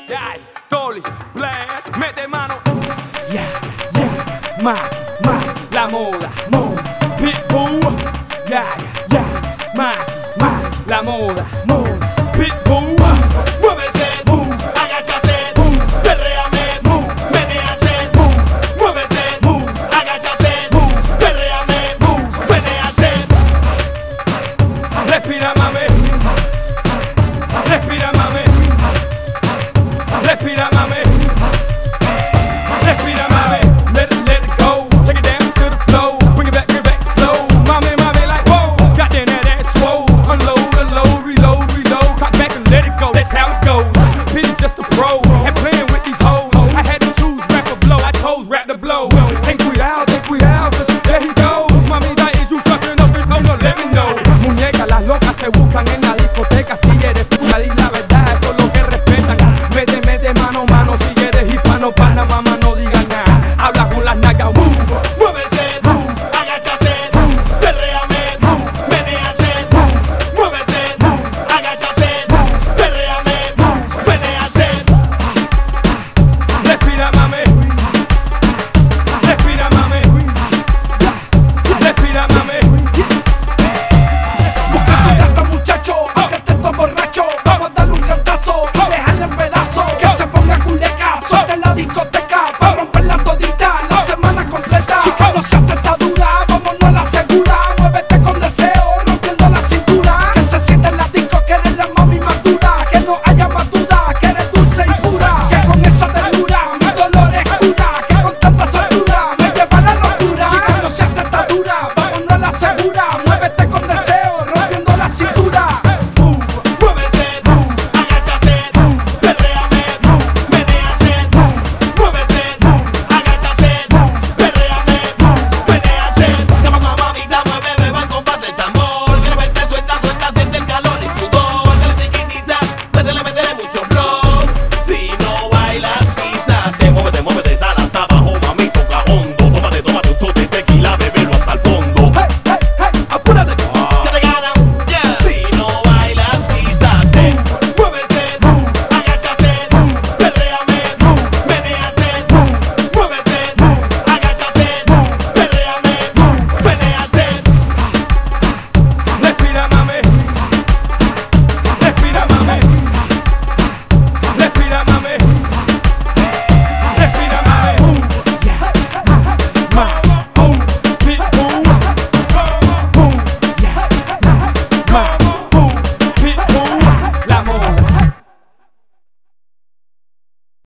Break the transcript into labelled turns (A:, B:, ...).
A: Ay, Dolly, Blast, mete mano.
B: Yeah, yeah, Mac, la moda,
A: Pitbull,
B: Mac, la moda,
A: Pitbull.
C: Muévete, agáchate, perréame, menéate, muévete, agáchate, perréame, menéate.
A: Respira, mami. Respira, mami. Respira, mami. Respira, mami. Let it go. Take it down to the floor. Bring it back slow. Mami, like whoa. Got that swole. Unload, reload. Cock back and let it go. That's how it goes. Bitch is just a pro. And playing with these hoes. I had to choose rap or blow. I chose rap to blow. Ten cuidado, cause there he goes. Mamita, is you sucking up it? Oh no, let me know.
B: Muñeca, las locas se buscan en la discoteca. Si eres puta, di la verdad, eso es lo que respetan. Mete mano,